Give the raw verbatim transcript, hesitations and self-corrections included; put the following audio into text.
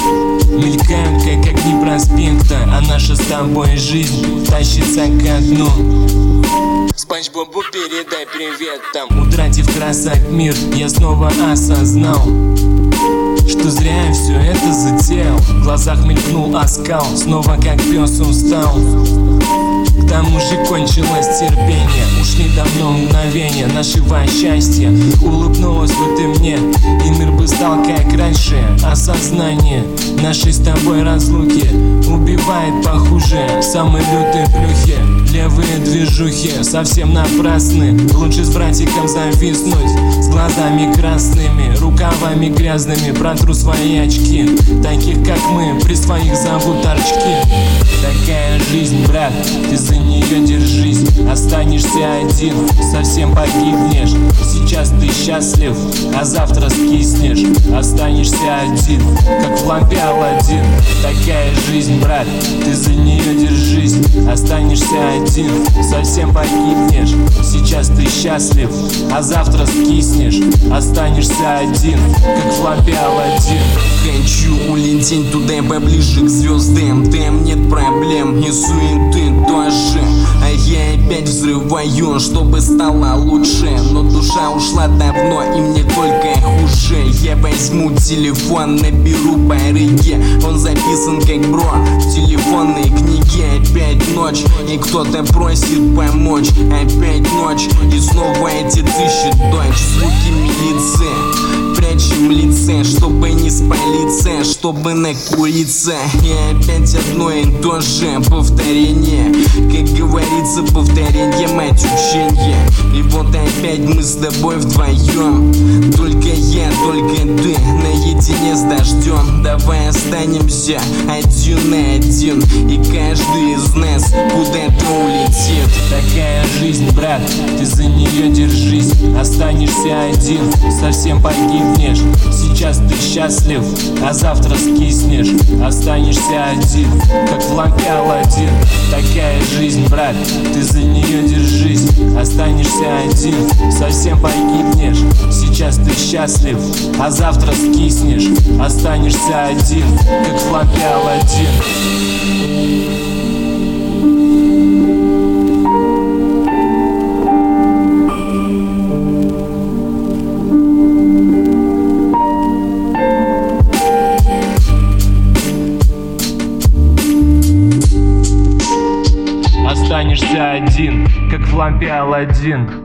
Мелькают, как огни проспекта, а наша с тобой жизнь тащится ко дну. Спанч Бобу передай привет там. Утратив красок мир, я снова осознал, что зря я все это затеял. В глазах мелькнул оскал, снова как пес устал. К тому же кончилось терпение, ушли давно мгновения нашего счастья. Улыбнулась бы ты мне, и мир бы стал как раньше. Осознание нашей с тобой разлуки убивает похуже самые лютые плюхи. Левые движухи совсем напрасны. Лучше с братиком зависнуть, с глазами красными, рукавами грязными. Протру свои очки, таких как мы при своих зовут торчки. Такая жизнь, брат, ты за нее держись. Останешься один, совсем погибнешь. Сейчас ты счастлив, а завтра скиснешь. Останешься один, как в лампе Аладдин. Такая жизнь, брат, ты за нее держись. Останешься один, совсем погибнешь. Сейчас ты счастлив, а завтра скиснешь. Останешься один, как в лампе Аладдин. Хочу улететь туда поближе к звездам. Там нет проблем и суеты тоже. А я опять взрываю, чтобы стало лучше. Но душа ушла давно, и мне только хуже. Я возьму телефон, наберу по реке. Он записан как бро в телефонной книге. Опять ночь, и кто-то просит помочь. Опять ночь, и снова эти тысячи дочь. Звуки милиции прячем в лице, чтобы не спалиться, чтобы накуриться. И опять одно и то же повторение. Как говорится, повторение мать учения. И вот опять мы с тобой вдвоем. Только я, только ты, наедине с дождем. Давай останемся один на один, и каждый из нас куда-то улетит. Такая жизнь, брат, ты за нее держись. Останешься один, совсем погибнешь. Сейчас ты счастлив, а завтра скиснешь. Останешься один, как в лампе Аладдин. Такая жизнь, брат, ты за нее держись. Останешься один, совсем погибнешь. Сейчас ты счастлив, а завтра скиснешь. Останешься один, как в лампе Аладдин. Останешься один, как в лампе Аладдин.